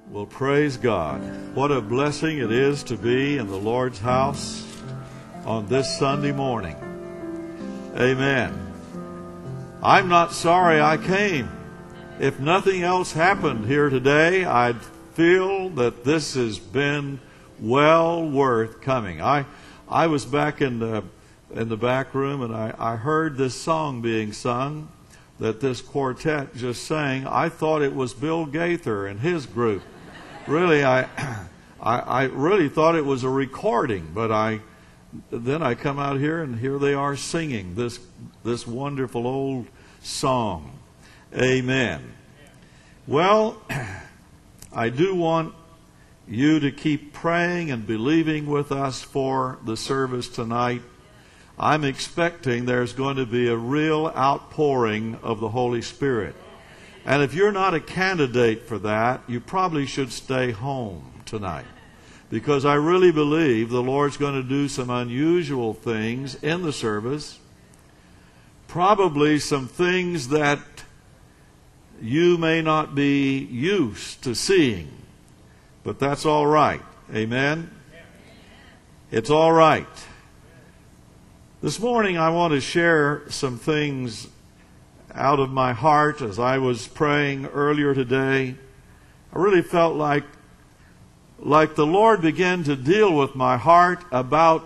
Well, praise God. What a blessing it is to be in the Lord's house on this Sunday morning. Amen. I'm not sorry I came. If nothing else happened here today, I'd feel that this has been well worth coming. I was back in the back room, and I heard this song being sung that this quartet just sang. I thought it was Bill Gaither and his group. Really, I really thought it was a recording, but then I come out here and here they are singing this wonderful old song. Amen. Well, I do want you to keep praying and believing with us for the service tonight. I'm expecting there's going to be a real outpouring of the Holy Spirit. And if you're not a candidate for that, you probably should stay home tonight. Because I really believe the Lord's going to do some unusual things in the service. Probably some things that you may not be used to seeing. But that's all right. Amen? It's all right. This morning I want to share some things out of my heart as I was praying earlier today. I really felt like the Lord began to deal with my heart about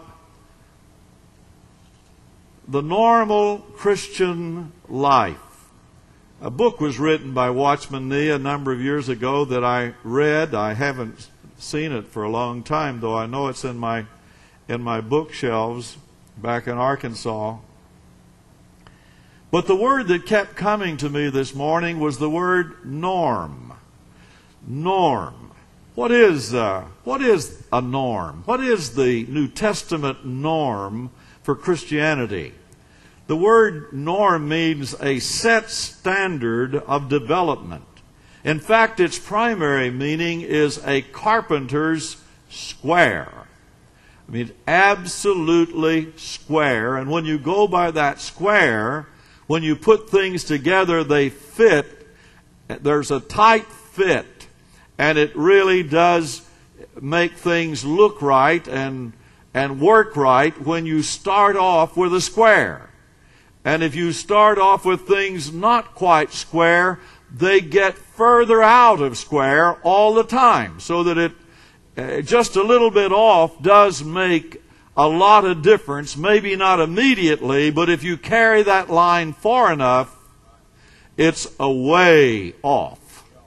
the normal Christian life. A book was written by Watchman Nee a number of years ago that I read. I haven't seen it for a long time, though I know it's in my bookshelves back in Arkansas. But the word that kept coming to me this morning was the word norm. Norm. What is a norm? What is the New Testament norm for Christianity? The word norm means a set standard of development. In fact, its primary meaning is a carpenter's square. I mean, absolutely square. And when you go by that square, when you put things together, they fit. There's a tight fit. And it really does make things look right and work right when you start off with a square. And if you start off with things not quite square, they get further out of square all the time. So that it just a little bit off does make a lot of difference. Maybe not immediately, but if you carry that line far enough, it's a way off.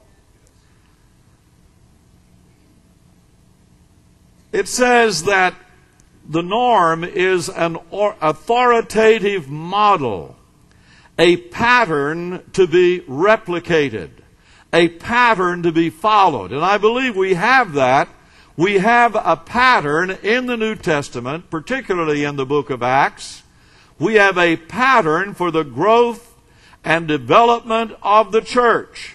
It says that the norm is an authoritative model, a pattern to be replicated, a pattern to be followed. And I believe we have that. We have a pattern in the New Testament, particularly in the book of Acts. We have a pattern for the growth and development of the church.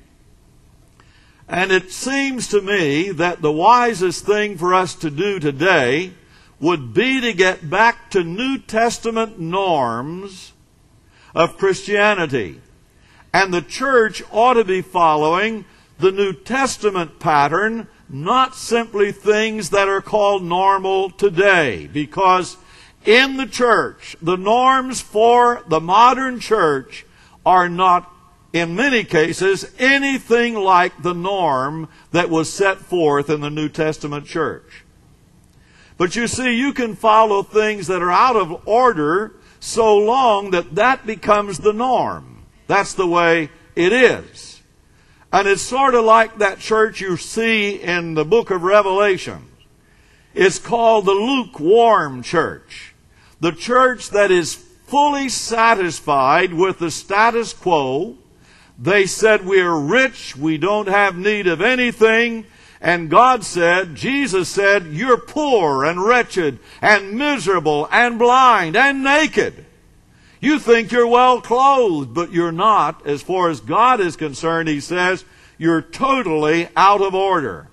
And it seems to me that the wisest thing for us to do today would be to get back to New Testament norms of Christianity. And the church ought to be following the New Testament pattern, not simply things that are called normal today. Because in the church, the norms for the modern church are not, in many cases, anything like the norm that was set forth in the New Testament church. But you see, you can follow things that are out of order so long that that becomes the norm. That's the way it is. And it's sort of like that church you see in the book of Revelation. It's called the lukewarm church. The church that is fully satisfied with the status quo. They said, we are rich, we don't have need of anything. And God said, Jesus said, you're poor and wretched and miserable and blind and naked. You think you're well clothed, but you're not. As far as God is concerned, He says, you're totally out of order.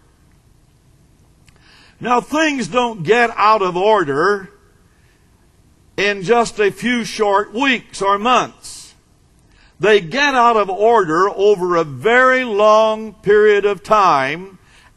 Now, things don't get out of order in just a few short weeks or months. They get out of order over a very long period of time,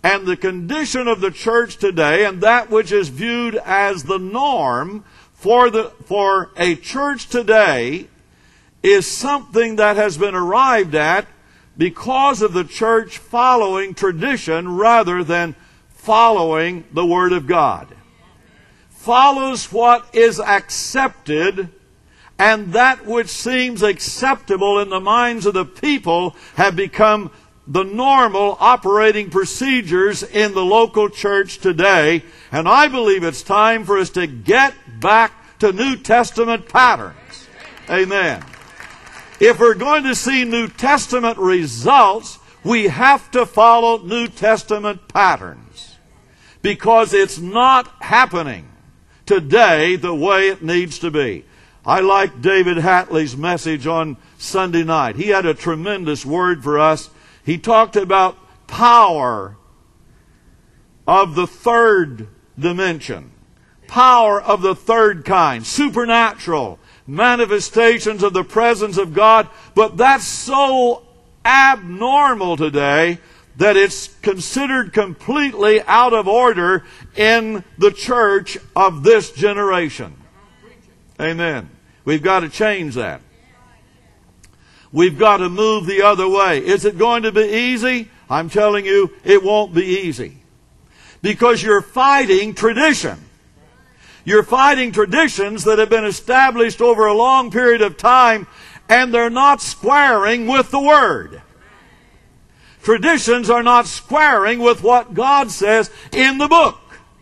and the condition of the church today, and that which is viewed as the norm for a church today, is something that has been arrived at because of the church following tradition rather than following the Word of God. Follows what is accepted, and that which seems acceptable in the minds of the people have become the normal operating procedures in the local church today. And I believe it's time for us to get back to New Testament patterns. Amen. If we're going to see New Testament results, we have to follow New Testament patterns, because it's not happening today the way it needs to be. I like David Hatley's message on Sunday night. He had a tremendous word for us. He talked about power of the third dimension, power of the third kind, supernatural manifestations of the presence of God. But that's so abnormal today that it's considered completely out of order in the church of this generation. Amen. We've got to change that. We've got to move the other way. Is it going to be easy? I'm telling you, it won't be easy. Because you're fighting tradition. You're fighting traditions that have been established over a long period of time, and they're not squaring with the Word. Traditions are not squaring with what God says in the book.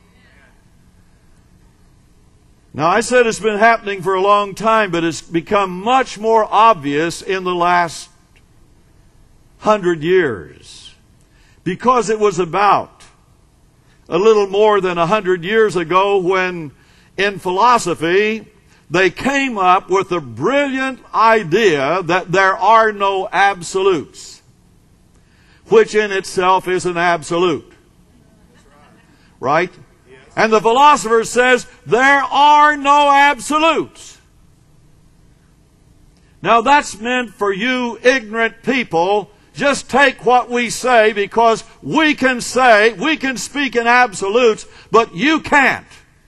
Now, I said it's been happening for a long time, but it's become much more obvious in the last 100 years. Because it was about a little more than 100 years ago when, in philosophy, they came up with the brilliant idea that there are no absolutes, which in itself is an absolute. Right? And the philosopher says there are no absolutes. Now that's meant for you ignorant people. Just take what we say, because we can speak in absolutes, but you can't.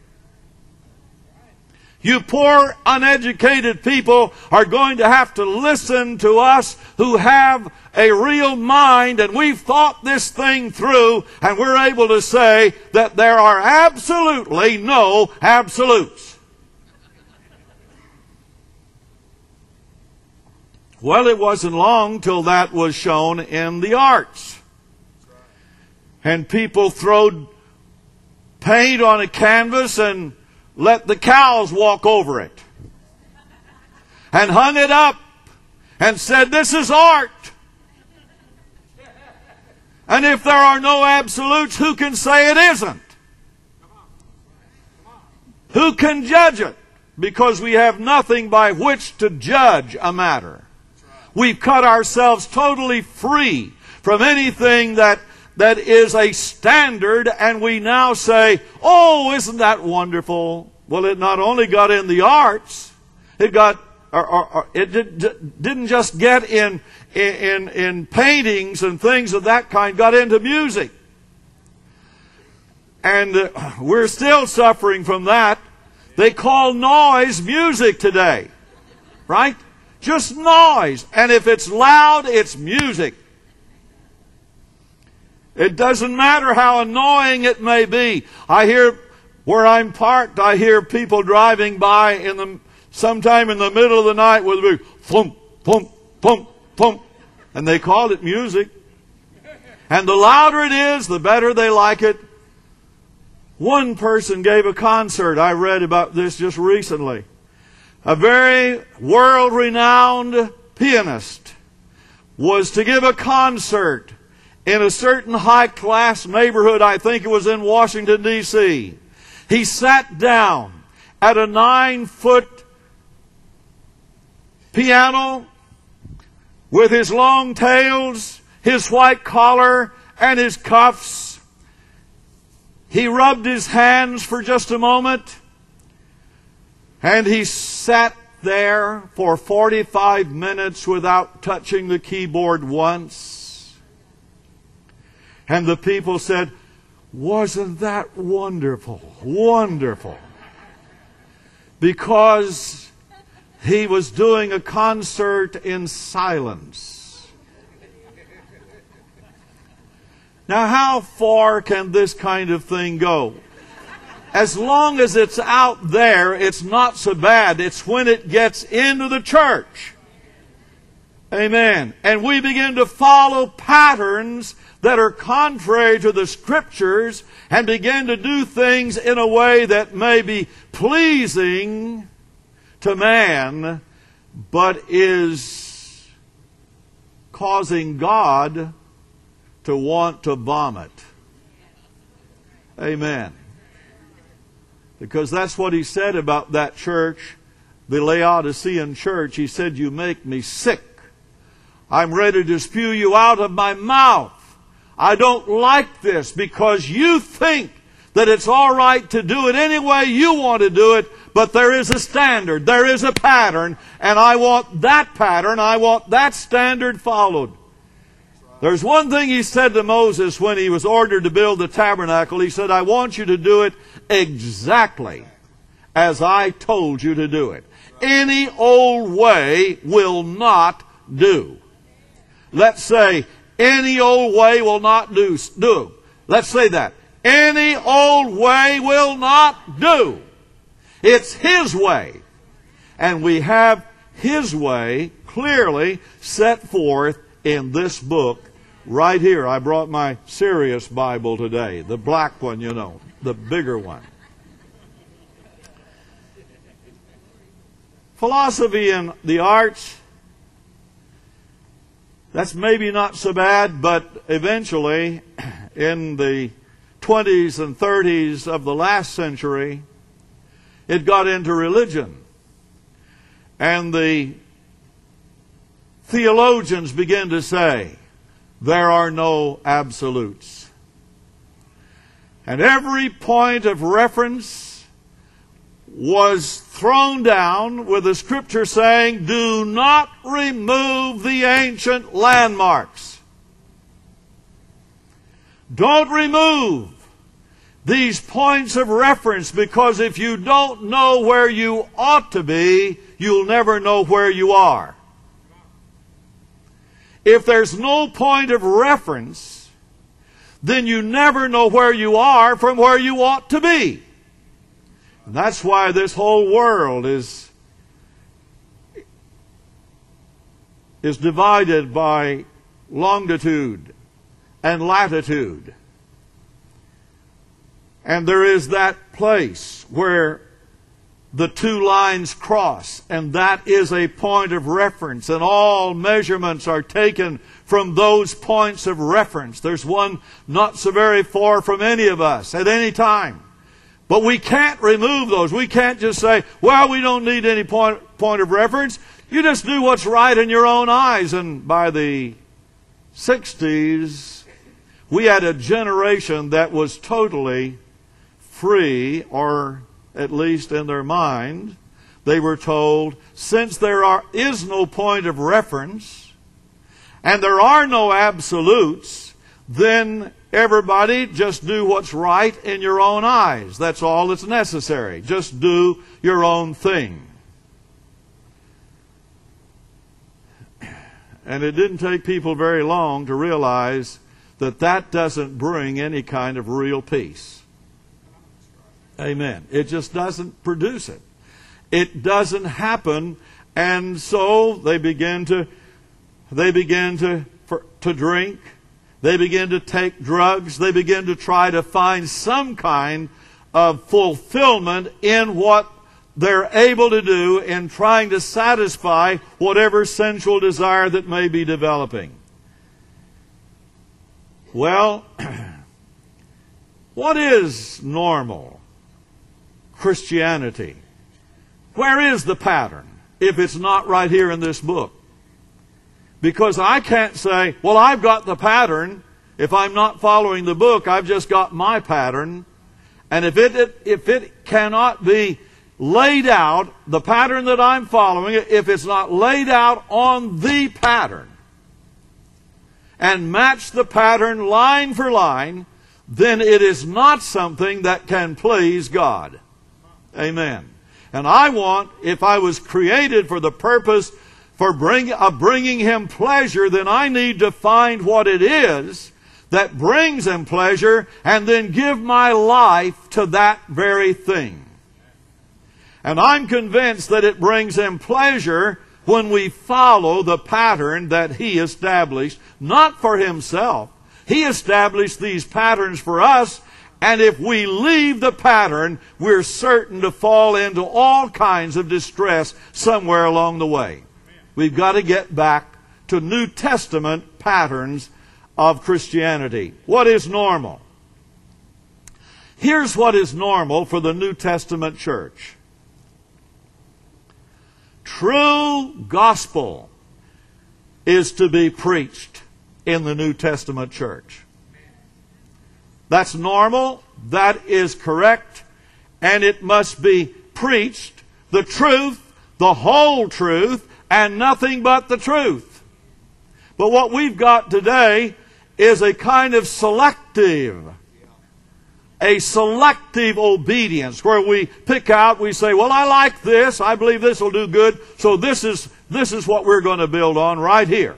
You poor, uneducated people are going to have to listen to us who have a real mind, and we've thought this thing through, and we're able to say that there are absolutely no absolutes. Well, it wasn't long till that was shown in the arts. And people throwed paint on a canvas and let the cows walk over it. And hung it up and said, this is art. And if there are no absolutes, who can say it isn't? Who can judge it? Because we have nothing by which to judge a matter. We've cut ourselves totally free from anything that is a standard, and we now say, oh, isn't that wonderful? Well, it not only got in the arts, it didn't just get in paintings and things of that kind, got into music. And we're still suffering from that. They call noise music today. Right? Just noise. And if it's loud, it's music. It doesn't matter how annoying it may be. I hear, where I'm parked, I hear people driving by sometime in the middle of the night with a big thump, thump, thump, thump. And they called it music. And the louder it is, the better they like it. One person gave a concert. I read about this just recently. A very world-renowned pianist was to give a concert in a certain high-class neighborhood. I think it was in Washington, D.C. He sat down at a 9-foot piano with his long tails, his white collar, and his cuffs. He rubbed his hands for just a moment, and he sat there for 45 minutes without touching the keyboard once. And the people said, wasn't that wonderful? Wonderful. Because he was doing a concert in silence. Now, how far can this kind of thing go? As long as it's out there, it's not so bad. It's when it gets into the church. Amen. And we begin to follow patterns that are contrary to the Scriptures and begin to do things in a way that may be pleasing to man, but is causing God to want to vomit. Amen. Because that's what he said about that church, the Laodicean church. He said, you make me sick. I'm ready to spew you out of my mouth. I don't like this because you think that it's all right to do it any way you want to do it, but there is a standard, there is a pattern, and I want that pattern, I want that standard followed. There's one thing he said to Moses when he was ordered to build the tabernacle. He said, I want you to do it exactly as I told you to do it. Any old way will not do. Let's say, any old way will not do. Let's say that. Any old way will not do. It's His way. And we have His way clearly set forth in this book right here. I brought my Sirius Bible today. The black one, you know. The bigger one. Philosophy and the arts, that's maybe not so bad, but eventually, in the 20s and 30s of the last century, it got into religion. And the theologians began to say, there are no absolutes. And every point of reference was thrown down with the Scripture saying, do not remove the ancient landmarks. Don't remove these points of reference, because if you don't know where you ought to be, you'll never know where you are. If there's no point of reference, then you never know where you are from where you ought to be. And that's why this whole world is divided by longitude and latitude. And there is that place where the two lines cross, and that is a point of reference, and all measurements are taken from those points of reference. There's one not so very far from any of us at any time. But we can't remove those. We can't just say, well, we don't need any point of reference. You just do what's right in your own eyes. And by the 60s, we had a generation that was totally free, or at least in their mind, they were told, since there is no point of reference, and there are no absolutes, then everybody just do what's right in your own eyes. That's all that's necessary. Just do your own thing. And it didn't take people very long to realize that that doesn't bring any kind of real peace. Amen. It just doesn't produce it. It doesn't happen, and so they begin to drink. They begin to take drugs. They begin to try to find some kind of fulfillment in what they're able to do in trying to satisfy whatever sensual desire that may be developing. Well, what is normal Christianity? Where is the pattern if it's not right here in this book? Because I can't say, well, I've got the pattern. If I'm not following the book, I've just got my pattern. And if it cannot be laid out, the pattern that I'm following, if it's not laid out on the pattern, and match the pattern line for line, then it is not something that can please God. Amen. And I want, if I was created for the purpose of bringing Him pleasure, then I need to find what it is that brings Him pleasure and then give my life to that very thing. And I'm convinced that it brings Him pleasure when we follow the pattern that He established, not for Himself. He established these patterns for us, and if we leave the pattern, we're certain to fall into all kinds of distress somewhere along the way. We've got to get back to New Testament patterns of Christianity. What is normal? Here's what is normal for the New Testament church. True gospel is to be preached in the New Testament church. That's normal, that is correct, and it must be preached, the truth, the whole truth, and nothing but the truth. But what we've got today is a kind of selective obedience where we pick out, we say, well, I like this, I believe this will do good, so this is what we're going to build on right here.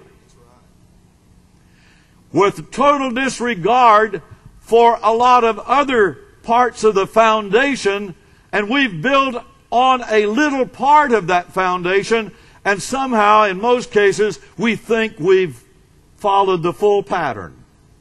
With total disregard for a lot of other parts of the foundation, and we've built on a little part of that foundation, and somehow, in most cases, we think we've followed the full pattern.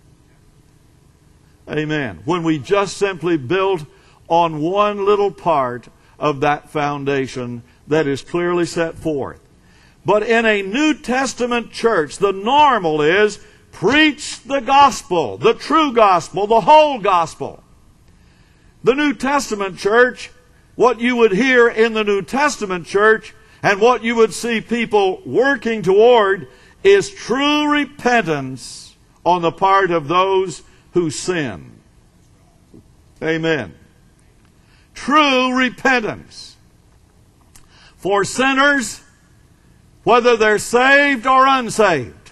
Amen. When we just simply build on one little part of that foundation that is clearly set forth. But in a New Testament church, the normal is preach the gospel, the true gospel, the whole gospel. The New Testament church, what you would hear in the New Testament church and what you would see people working toward is true repentance on the part of those who sin. Amen. True repentance. For sinners, whether they're saved or unsaved.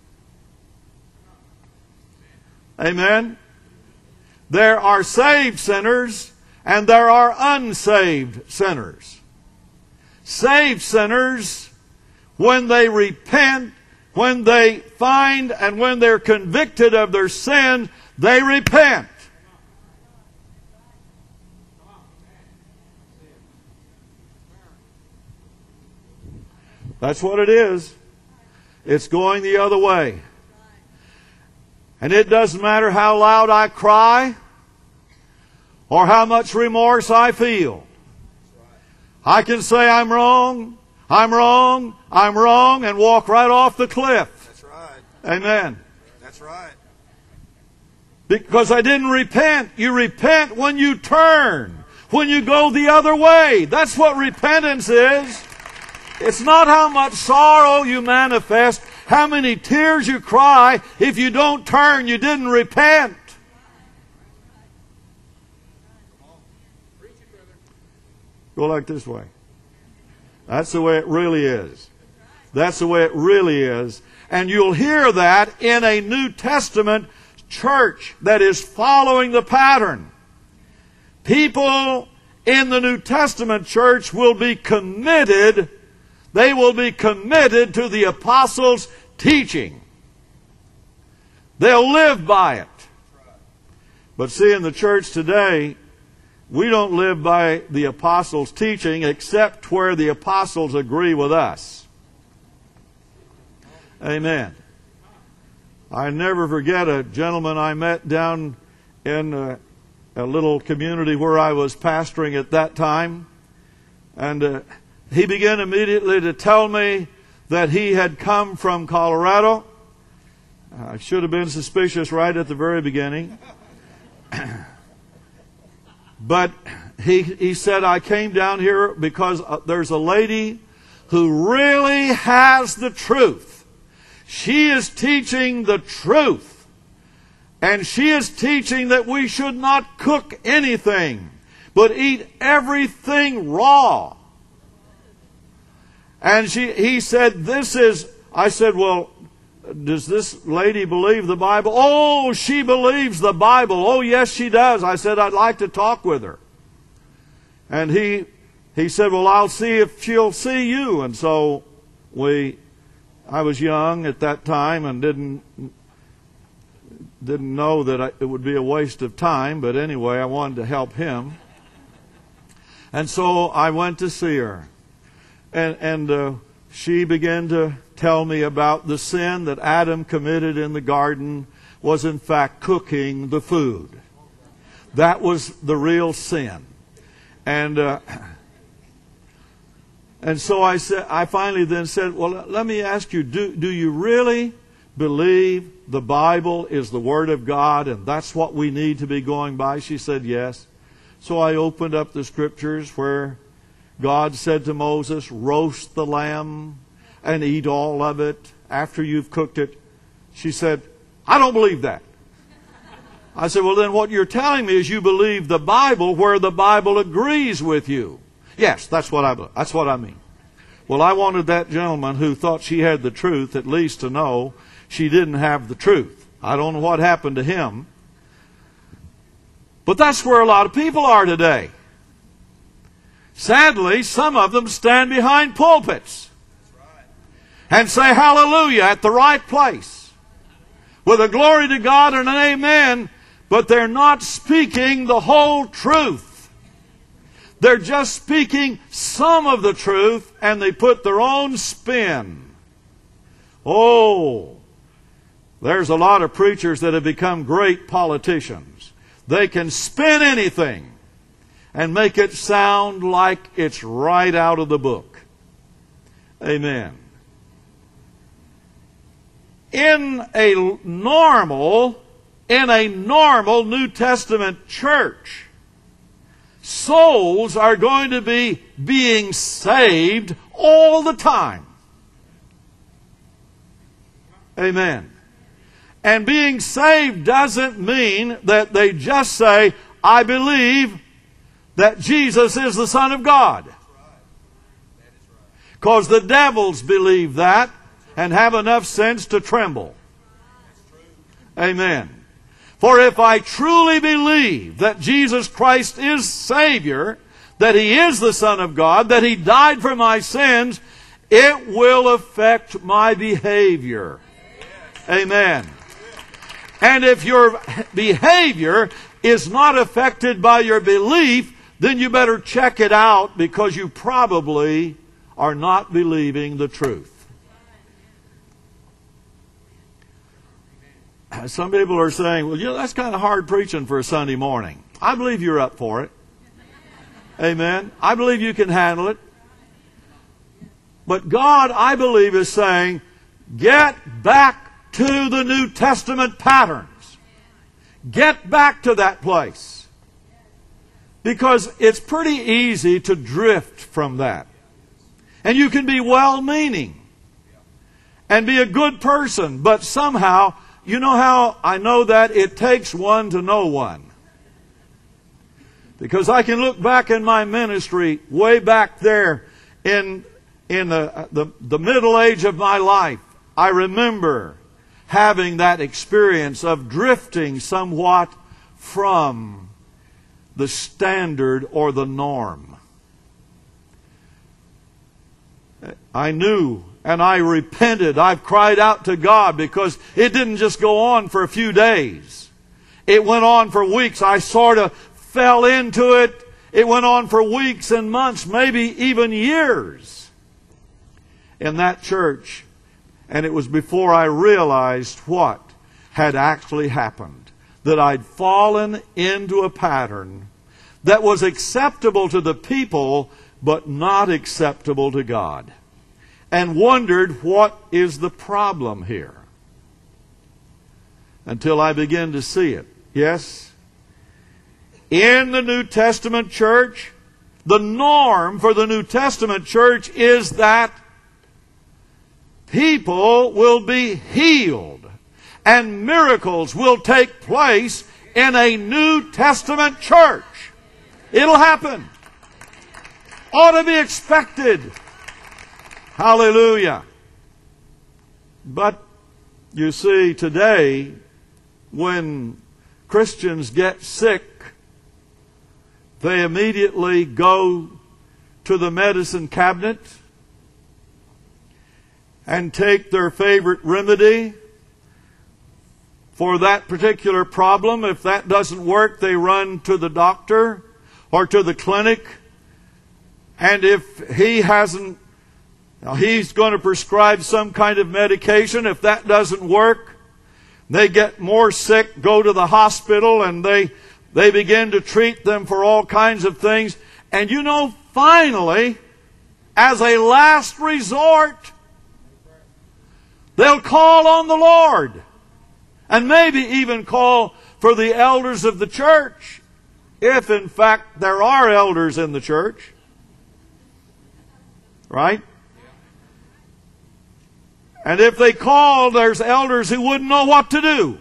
Amen. There are saved sinners and there are unsaved sinners. Saved sinners, when they repent, when they find and when they're convicted of their sin, they repent. That's what it is. It's going the other way. And it doesn't matter how loud I cry or how much remorse I feel. I can say I'm wrong, I'm wrong, I'm wrong, and walk right off the cliff. That's right. Amen. That's right. Because I didn't repent. You repent when you turn, when you go the other way. That's what repentance is. It's not how much sorrow you manifest, how many tears you cry. If you don't turn, you didn't repent. Go like this way. That's the way it really is. That's the way it really is. And you'll hear that in a New Testament church that is following the pattern. People in the New Testament church will be committed. They will be committed to the apostles' teaching. They'll live by it. But see, in the church today, we don't live by the apostles' teaching except where the apostles agree with us. Amen. I never forget a gentleman I met down in a little community where I was pastoring at that time. And he began immediately to tell me that he had come from Colorado. I should have been suspicious right at the very beginning. But he said, I came down here because there's a lady who really has the truth. She is teaching the truth. And she is teaching that we should not cook anything, but eat everything raw. And he said, I said, well, does this lady believe the Bible? Oh, she believes the Bible. Oh, yes, she does. I said, I'd like to talk with her. And he said, well, I'll see if she'll see you. And so I was young at that time and didn't know that it would be a waste of time. But anyway, I wanted to help him. And so I went to see her. And she began to tell me about the sin that Adam committed in the garden was in fact cooking the food. That was the real sin. And so I finally then said, well, let me ask you, do you really believe the Bible is the Word of God and that's what we need to be going by? She said, yes. So I opened up the Scriptures where God said to Moses, roast the lamb and eat all of it after you've cooked it. She said, I don't believe that. I said, well, then what you're telling me is you believe the Bible where the Bible agrees with you. Yes, that's what I mean. Well, I wanted that gentleman who thought she had the truth at least to know she didn't have the truth. I don't know what happened to him. But that's where a lot of people are today. Sadly, some of them stand behind pulpits and say hallelujah at the right place with a glory to God and an amen, but they're not speaking the whole truth. They're just speaking some of the truth and they put their own spin. Oh, there's a lot of preachers that have become great politicians. They can spin anything and make it sound like it's right out of the book. Amen. In a normal New Testament church, souls are going to be being saved all the time. Amen. And being saved doesn't mean that they just say, I believe that Jesus is the Son of God. Because the devils believe that and have enough sense to tremble. Amen. For if I truly believe that Jesus Christ is Savior, that He is the Son of God, that He died for my sins, it will affect my behavior. Amen. And if your behavior is not affected by your belief, then you better check it out because you probably are not believing the truth. Some people are saying, well, that's kind of hard preaching for a Sunday morning. I believe you're up for it. Amen. I believe you can handle it. But God, I believe, is saying, get back to the New Testament patterns. Get back to that place. Because it's pretty easy to drift from that. And you can be well-meaning and be a good person, but somehow, you know how I know that? It takes one to know one. Because I can look back in my ministry way back there in the middle age of my life. I remember having that experience of drifting somewhat from the standard or the norm. I knew and I repented. I've cried out to God because it didn't just go on for a few days. It went on for weeks. I sort of fell into it. It went on for weeks and months, maybe even years in that church. And it was before I realized what had actually happened. That I'd fallen into a pattern that was acceptable to the people, but not acceptable to God. And wondered, what is the problem here? Until I began to see it. Yes, in the New Testament church, the norm for the New Testament church is that people will be healed and miracles will take place in a New Testament church. It'll happen. Ought to be expected. Hallelujah. But You see, today, when Christians get sick, they immediately go to the medicine cabinet and take their favorite remedy for that particular problem. If that doesn't work, they run to the doctor or to the clinic. And if he's going to prescribe some kind of medication. If that doesn't work, they get more sick, go to the hospital, and they begin to treat them for all kinds of things. And you know, finally, as a last resort, they'll call on the Lord. And maybe even call for the elders of the church, if in fact there are elders in the church. Right? And if they call, there's elders who wouldn't know what to do.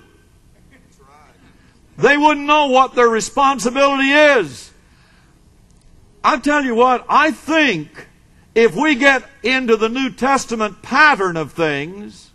They wouldn't know what their responsibility is. I tell you what, I think if we get into the New Testament pattern of things,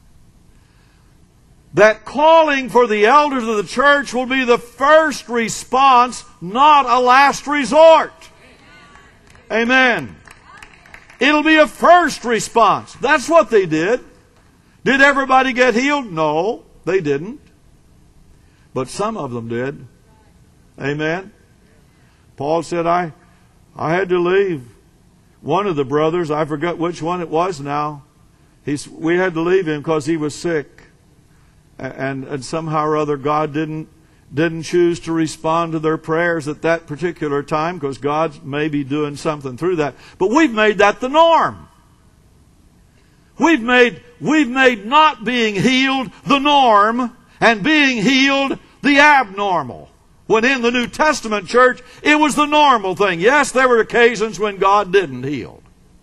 that calling for the elders of the church will be the first response, not a last resort. Amen. It'll be a first response. That's what they did. Did everybody get healed? No, they didn't. But some of them did. Amen. Paul said, I had to leave. One of the brothers, I forgot which one it was now, we had to leave him because he was sick. And somehow or other God didn't choose to respond to their prayers at that particular time, because God may be doing something through that. But we've made that the norm. We've made not being healed the norm, and being healed the abnormal. When in the New Testament church, it was the normal thing. Yes, there were occasions when God didn't heal.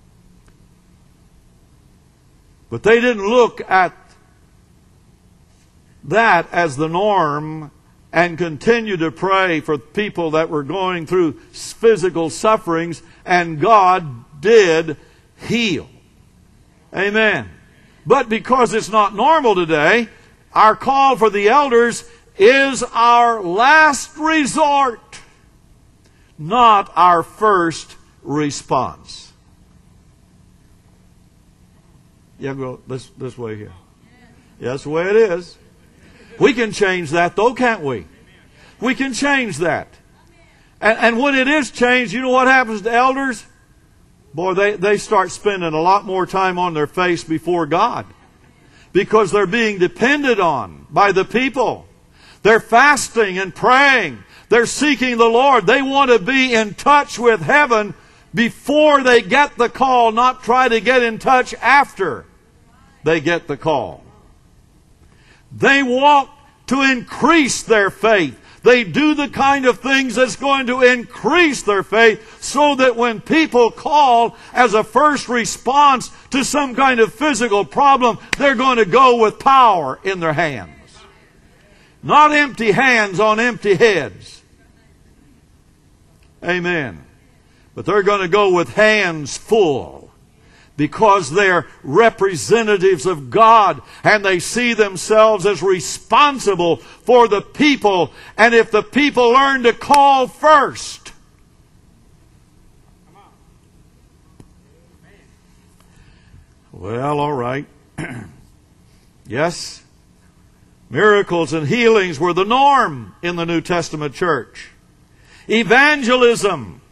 But they didn't look at that as the norm and continue to pray for people that were going through physical sufferings, and God did heal. Amen. But because it's not normal today, our call for the elders is our last resort, not our first response. Yeah, go this way here. Yeah, that's the way it is. We can change that though, can't we? We can change that. And when it is changed, you know what happens to elders? Boy, they start spending a lot more time on their face before God, because they're being depended on by the people. They're fasting and praying. They're seeking the Lord. They want to be in touch with heaven before they get the call, not try to get in touch after they get the call. They want to increase their faith. They do the kind of things that's going to increase their faith, so that when people call as a first response to some kind of physical problem, they're going to go with power in their hands. Not empty hands on empty heads. Amen. But they're going to go with hands full, because they're representatives of God, and they see themselves as responsible for the people. And if the people learn to call first, well, all right. Yes, miracles and healings were the norm in the New Testament church. Evangelism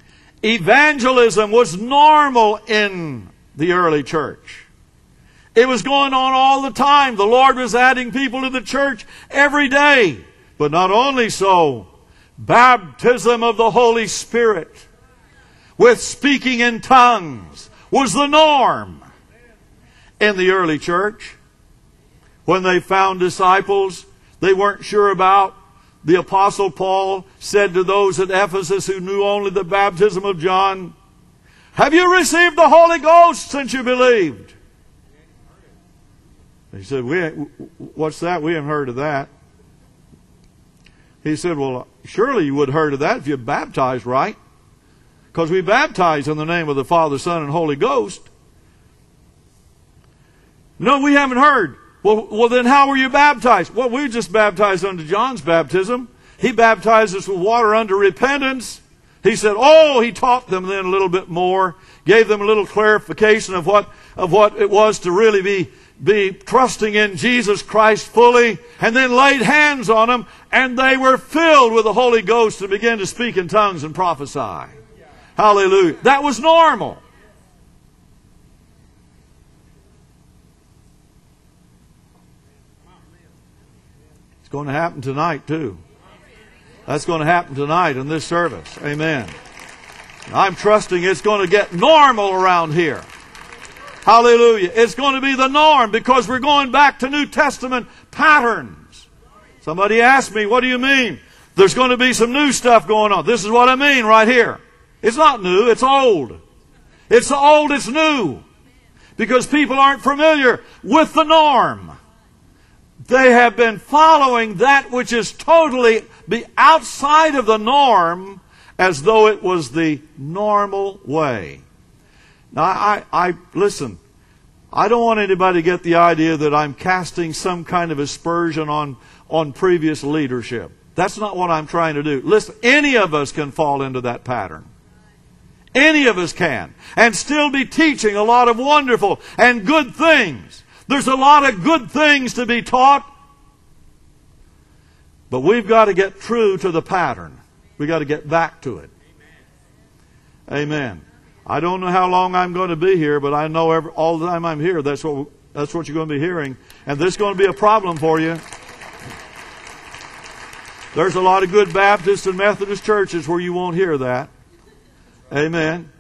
was normal in the early church. It was going on all the time. The Lord was adding people to the church every day. But not only so, baptism of the Holy Spirit with speaking in tongues was the norm in the early church. When they found disciples they weren't sure about, the Apostle Paul said to those at Ephesus who knew only the baptism of John, "Have you received the Holy Ghost since you believed?" He said, "What's that? We haven't heard of that." He said, "Well, surely you would have heard of that if you baptized right. Because we baptize in the name of the Father, Son, and Holy Ghost." "No, we haven't heard." Well, then how were you baptized? Well, we were just baptized unto John's baptism. He baptized us with water unto repentance. He said, he taught them then a little bit more, gave them a little clarification of what it was to really be trusting in Jesus Christ fully, and then laid hands on them, and they were filled with the Holy Ghost and began to speak in tongues and prophesy. Hallelujah. That was normal. It's going to happen tonight too. That's going to happen tonight in this service. Amen. I'm trusting it's going to get normal around here. Hallelujah. It's going to be the norm because we're going back to New Testament patterns. Somebody asked me, what do you mean? There's going to be some new stuff going on. This is what I mean right here. It's not new, it's old. It's old, it's new. Because people aren't familiar with the norm. They have been following that which is totally outside of the norm as though it was the normal way. Now, I listen, I don't want anybody to get the idea that I'm casting some kind of aspersion on previous leadership. That's not what I'm trying to do. Listen, any of us can fall into that pattern. Any of us can. And still be teaching a lot of wonderful and good things. There's a lot of good things to be taught. But we've got to get true to the pattern. We've got to get back to it. Amen. I don't know how long I'm going to be here, but I know all the time I'm here, that's what you're going to be hearing. And this is going to be a problem for you. There's a lot of good Baptist and Methodist churches where you won't hear that. Amen.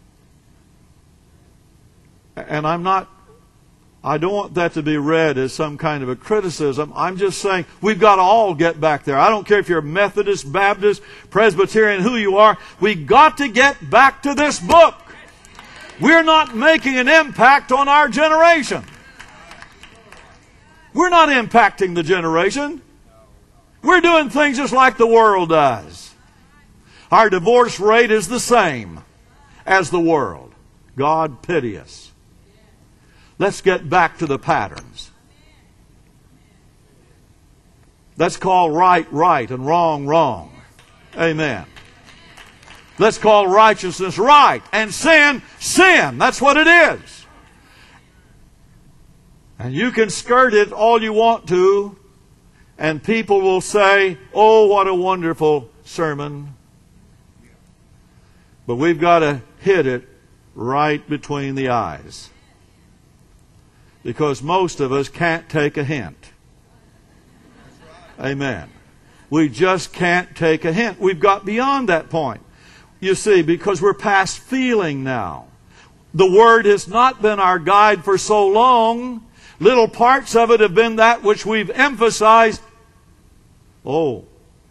And I don't want that to be read as some kind of a criticism. I'm just saying we've got to all get back there. I don't care if you're Methodist, Baptist, Presbyterian, who you are. We've got to get back to this book. We're not making an impact on our generation. We're not impacting the generation. We're doing things just like the world does. Our divorce rate is the same as the world. God pity us. Let's get back to the patterns. Let's call right, right, and wrong, wrong. Amen. Let's call righteousness right, and sin, sin. That's what it is. And you can skirt it all you want to, and people will say, oh, what a wonderful sermon. But we've got to hit it right between the eyes. Because most of us can't take a hint. Amen. We just can't take a hint. We've got beyond that point. You see, because we're past feeling now. The Word has not been our guide for so long. Little parts of it have been that which we've emphasized. Oh,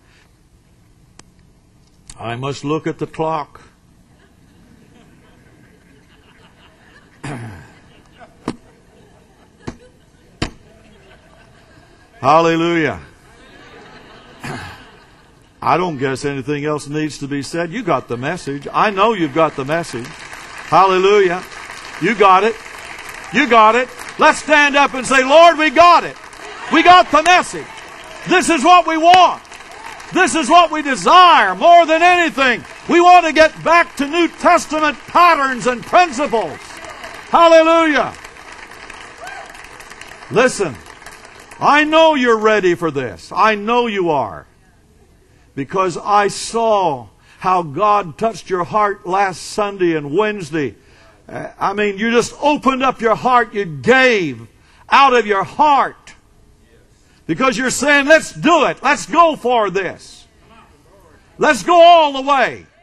I must look at the clock. Hallelujah. I don't guess anything else needs to be said. You got the message. I know you've got the message. Hallelujah. You got it. You got it. Let's stand up and say, Lord, we got it. We got the message. This is what we want. This is what we desire more than anything. We want to get back to New Testament patterns and principles. Hallelujah. Listen, I know you're ready for this. I know you are. Because I saw how God touched your heart last Sunday and Wednesday. I mean, you just opened up your heart. You gave out of your heart. Because you're saying, let's do it. Let's go for this. Let's go all the way.